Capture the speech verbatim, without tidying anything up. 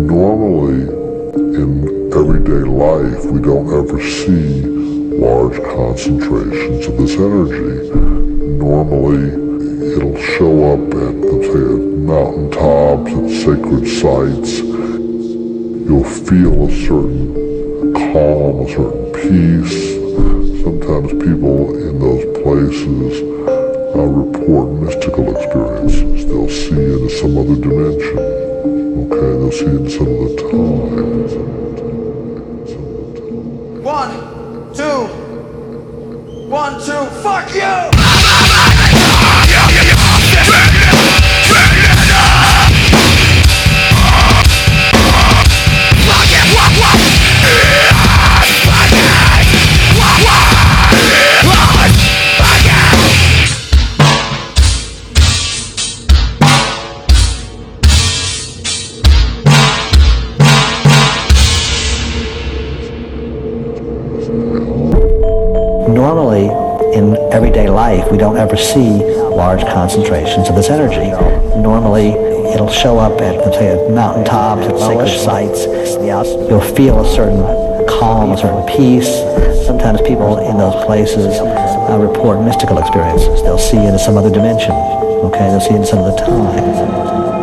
Normally, in everyday life, we don't ever see large concentrations of this energy. Normally, it'll show up at, let's say, at mountaintops, at sacred sites. You'll feel a certain calm, a certain peace. Sometimes people in those places uh, report mystical experiences. They'll see into some other dimension. Okay, they'll see into some of the time. One, two, one, two, fuck you! Normally, in everyday life, we don't ever see large concentrations of this energy. Normally, it'll show up at, let's say, at mountaintops, at sacred sites. You'll feel a certain calm, a certain peace. Sometimes people in those places uh, report mystical experiences. They'll see into some other dimension. Okay, they'll see into some of the time.